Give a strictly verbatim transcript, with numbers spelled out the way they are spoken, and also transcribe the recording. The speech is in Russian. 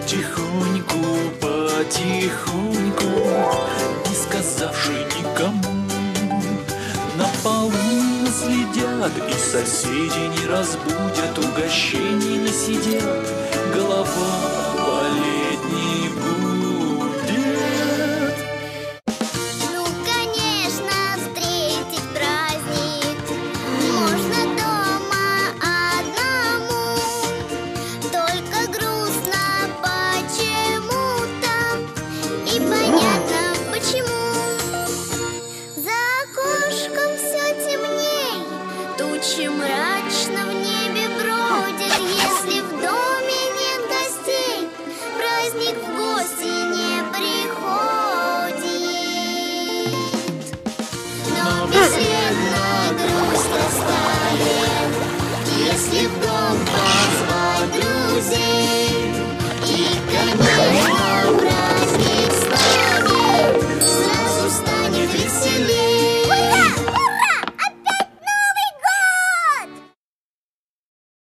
Потихоньку, потихоньку, не сказавши никому, на полу следят и соседи не разбудят, угощений насидят, голова болеть не будет. Ну, конечно, встретить праздник можно дома одному, только грустно почему-то, и понятно почему. За окошком все темней, тучи мрачно в небе бродят. Если в доме нет гостей, праздник в гости не приходит. Но бессмертно грусть растает, если в дом позвать друзей.